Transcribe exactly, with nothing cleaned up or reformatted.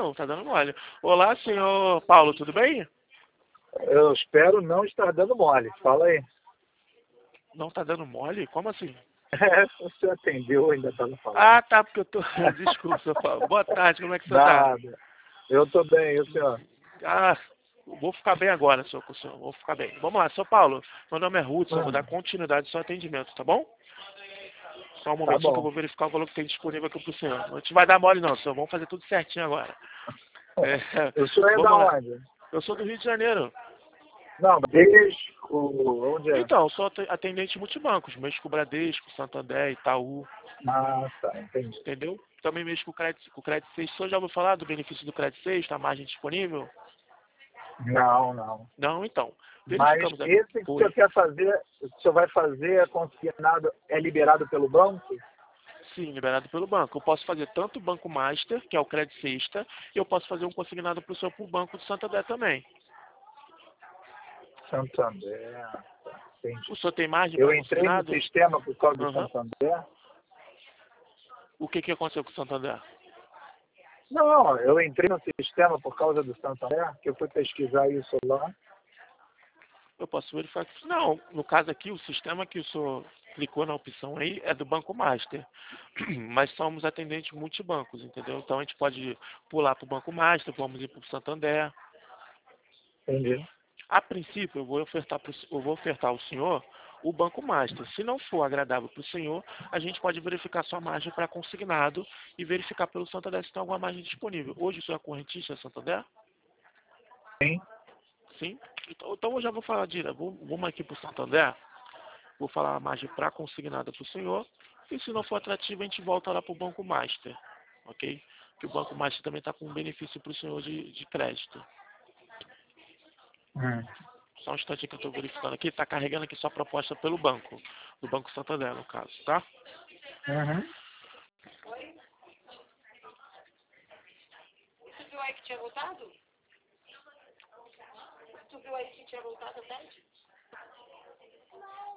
não, tá dando mole. Olá, senhor Paulo, tudo bem? Eu espero não estar dando mole. Fala aí. Não tá dando mole? Como assim? É, você atendeu, ainda estava falando. Ah, tá, porque eu tô... Desculpa, senhor Paulo. Boa tarde, como é que você tá? Nada. Eu tô bem, e o senhor? Ah, vou ficar bem agora, senhor, senhor. Vou ficar bem. Vamos lá, senhor Paulo. Meu nome é Hudson, eu vou dar continuidade ao seu atendimento, tá bom? Só um Tá momentinho que eu bom. vou verificar o valor que tem disponível aqui pro senhor. Não te vai dar mole não, senhor. Vamos fazer tudo certinho agora. É, O senhor é vamos da lá. onde? Eu sou do Rio de Janeiro. Não, Bradesco, onde é? Então, eu sou atendente multibancos. Mexo com o Bradesco, Santander, Itaú, Ah, tá, entendi. entendeu? Também mexo com o Crédito, com o Crédito seis. O senhor já ouviu falar do benefício do Crédito seis? Tá a margem disponível? Não, não. Não, então. Mas Verificamos aqui. esse que o Oi. senhor quer fazer, o senhor vai fazer é consignado, é liberado pelo banco? Sim, liberado pelo banco. Eu posso fazer tanto o Banco Master, que é o Crédito Sexta, e eu posso fazer um consignado para o senhor para o Banco do Santander também. Santander, tá, O entendi. senhor tem margem Eu para entrei no consignado? sistema por causa do Aham. Santander. O que, que aconteceu com o Santander? Não, eu entrei no sistema por causa do Santander, que eu fui pesquisar isso lá. Eu posso verificar que... Não, no caso aqui, o sistema que o senhor clicou na opção aí é do Banco Master. Mas somos atendentes multibancos, entendeu? Então a gente pode pular para o Banco Master, vamos ir para o Santander. Entendi. A princípio, eu vou ofertar, pro, eu vou ofertar ao senhor o Banco Master. Se não for agradável para o senhor, a gente pode verificar sua margem para consignado e verificar pelo Santander se tem alguma margem disponível. Hoje o senhor é correntista Santander? Sim. Sim? Então, então eu já vou falar direto. Vou- Vamos aqui para o Santander. Vou falar a margem para consignada para o senhor. E se não for atrativo, a gente volta lá para o Banco Master. Ok? Que o Banco Master também está com um benefício para o senhor de, de crédito. Hum. Só um instante que eu estou verificando aqui. Está carregando aqui sua proposta pelo banco. Do Banco Santander, no caso, tá? Uhum. Tu viu aí que tinha voltado? Tu viu aí que tinha voltado, Tati?